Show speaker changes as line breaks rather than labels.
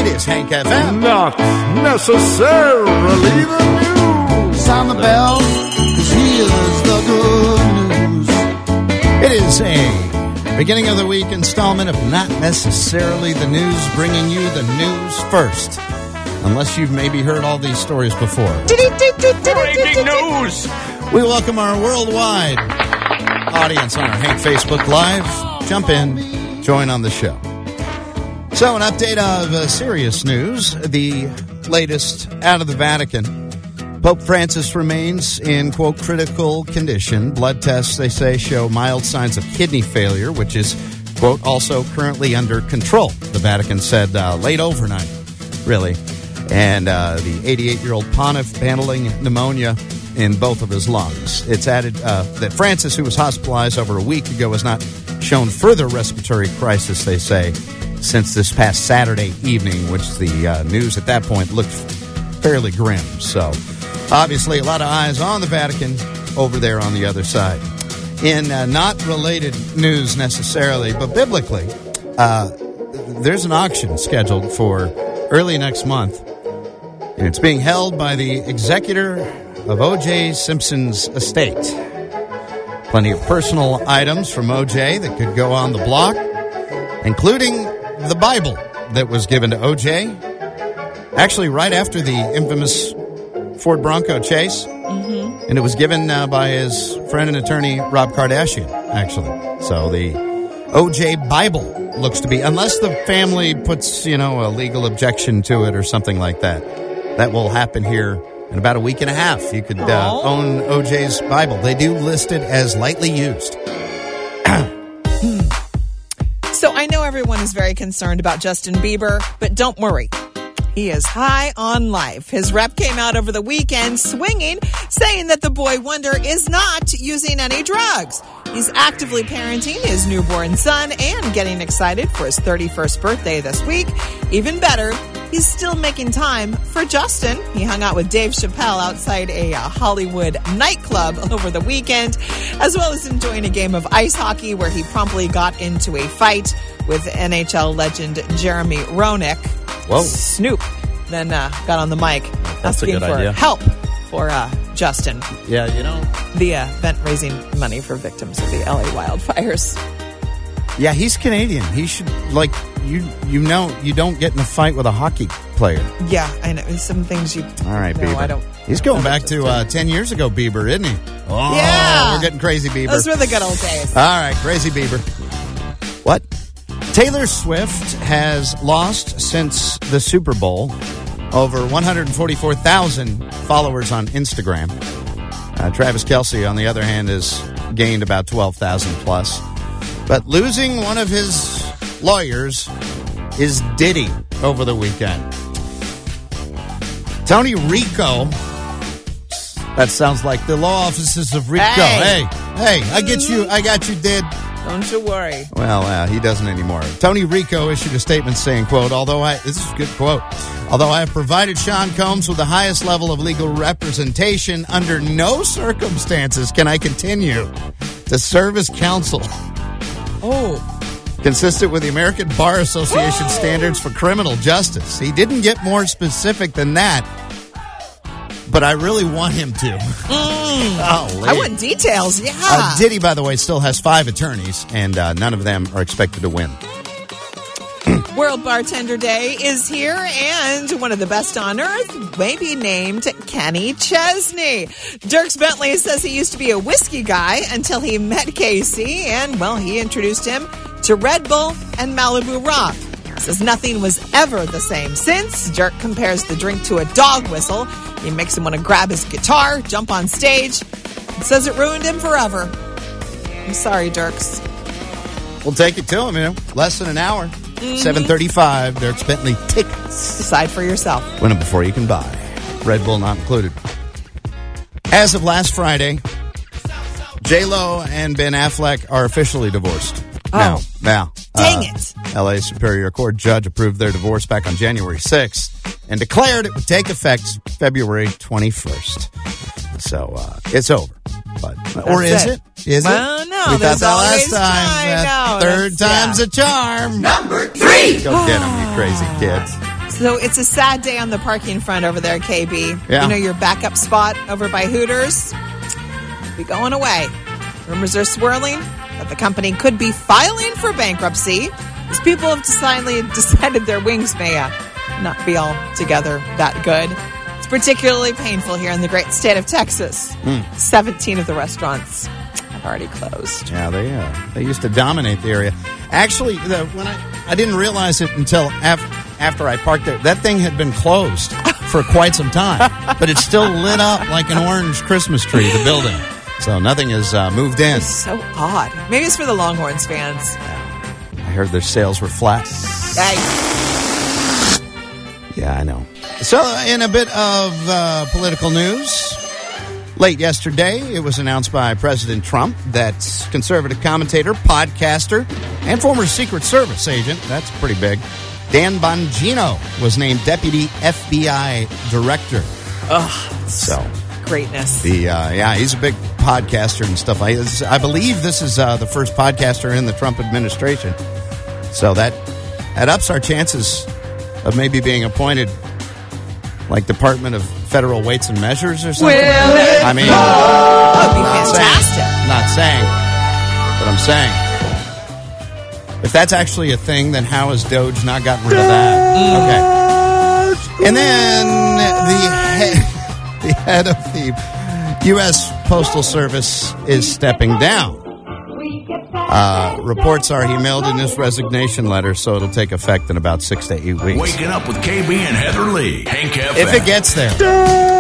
is Hank FM.
Not necessarily the news.
Sound the bell, 'cause here's the good news. It is a beginning of the week installment of Not Necessarily the News, bringing you the news first. Unless you've maybe heard all these stories before.
Breaking news.
We welcome our worldwide audience on our Hank Facebook Live. Jump in, join on the show. So, an update of serious news, the latest out of the Vatican. Pope Francis remains in, quote, critical condition. Blood tests, they say, show mild signs of kidney failure, which is, quote, also currently under control, the Vatican said late overnight, really. And the 88-year-old pontiff battling pneumonia in both of his lungs. It's added that Francis, who was hospitalized over a week ago, has not shown further respiratory crisis, they say, since this past Saturday evening, which the news at that point looked fairly grim. So, obviously, a lot of eyes on the Vatican over there on the other side. In not related news necessarily, but biblically, there's an auction scheduled for early next month. And it's being held by the executor of O.J. Simpson's estate. Plenty of personal items from O.J. that could go on the block, including the Bible that was given to O.J. actually right after the infamous Ford Bronco chase. Mm-hmm. And it was given by his friend and attorney, Rob Kardashian, actually. So the O.J. Bible looks to be, unless the family puts, a legal objection to it or something like that. That will happen here in about a week and a half. You could own O.J.'s Bible. They do list it as lightly used.
So I know everyone is very concerned about Justin Bieber, but don't worry. He is high on life. His rep came out over the weekend swinging, saying that the boy wonder is not using any drugs. He's actively parenting his newborn son and getting excited for his 31st birthday this week. Even better, he's still making time for Justin. He hung out with Dave Chappelle outside a Hollywood nightclub over the weekend, as well as enjoying a game of ice hockey where he promptly got into a fight with NHL legend Jeremy Roenick.
Whoa.
Snoop then got on the mic asking for
idea.
help for Justin.
Yeah,
The event raising money for victims of the LA wildfires.
Yeah, he's Canadian. He should, you don't get in a fight with a hockey player.
Yeah, I know. Some things you...
All right,
no,
Bieber.
I don't...
He's going back to 10 years ago, Bieber, isn't he? Oh,
yeah.
We're getting crazy, Bieber.
Those were the good old days.
All right, crazy Bieber. What? Taylor Swift has lost since the Super Bowl over 144,000 followers on Instagram. Travis Kelce, on the other hand, has gained about 12,000 plus. But losing one of his lawyers is Diddy over the weekend. Tony Rico. That sounds like the law offices of Rico. Hey, I got you, Did.
Don't you worry.
Well, he doesn't anymore. Tony Rico issued a statement saying, quote, this is a good quote, although I have provided Sean Combs with the highest level of legal representation, under no circumstances can I continue to serve as counsel. Consistent with the American Bar Association standards for criminal justice. He didn't get more specific than that, but I really want him to.
I want details, yeah.
Diddy, by the way, still has 5 attorneys, and none of them are expected to win.
World Bartender Day is here, and one of the best on earth may be named Kenny Chesney. Dierks Bentley says he used to be a whiskey guy until he met Casey, and, he introduced him to Red Bull and Malibu Rock. Says nothing was ever the same since. Dirk compares the drink to a dog whistle. He makes him want to grab his guitar, jump on stage, and says it ruined him forever. I'm sorry, Dirks.
We'll take it to him, less than an hour. 7:35, Dierks Bentley tickets.
Decide for yourself.
Win them before you can buy. Red Bull not included. As of last Friday, J-Lo and Ben Affleck are officially divorced. Now.
Dang it.
LA Superior Court judge approved their divorce back on January 6th and declared it would take effect February 21st. So, it's over. Or is it? Is
well,
it?
No,
we
there's
thought that
always
last time.
time. No,
third time's a charm.
Number 3.
Go get them, you crazy kids.
So it's a sad day on the parking front over there, KB.
Yeah.
You know, your backup spot over by Hooters? Be going away. Rumors are swirling that the company could be filing for bankruptcy as people have decided their wings may not be all together that good. It's particularly painful here in the great state of Texas. 17 of the restaurants have already closed.
Yeah, they used to dominate the area. Actually, when I didn't realize it until after I parked there. That thing had been closed for quite some time, but it's still lit up like an orange Christmas tree, the building. So nothing has moved in.
It's so odd. Maybe it's for the Longhorns fans.
I heard their sales were flat.
Yikes.
Yeah, I know. So in a bit of political news, late yesterday, it was announced by President Trump that conservative commentator, podcaster, and former Secret Service agent, that's pretty big, Dan Bongino was named Deputy FBI Director. So
greatness.
he's a big podcaster and stuff. I believe this is the first podcaster in the Trump administration. So that ups our chances of maybe being appointed like Department of Federal Weights and Measures or something. I mean,
that would be fantastic.
Not saying, but I'm saying. If that's actually a thing, then how has Doge not gotten rid of that? Okay. And then the head of the U.S. Postal Service is stepping down. Reports are he mailed in his resignation letter, so it'll take effect in about 6 to 8 weeks.
Waking up with KB and Heather Lee. Hank FM.
If it gets there.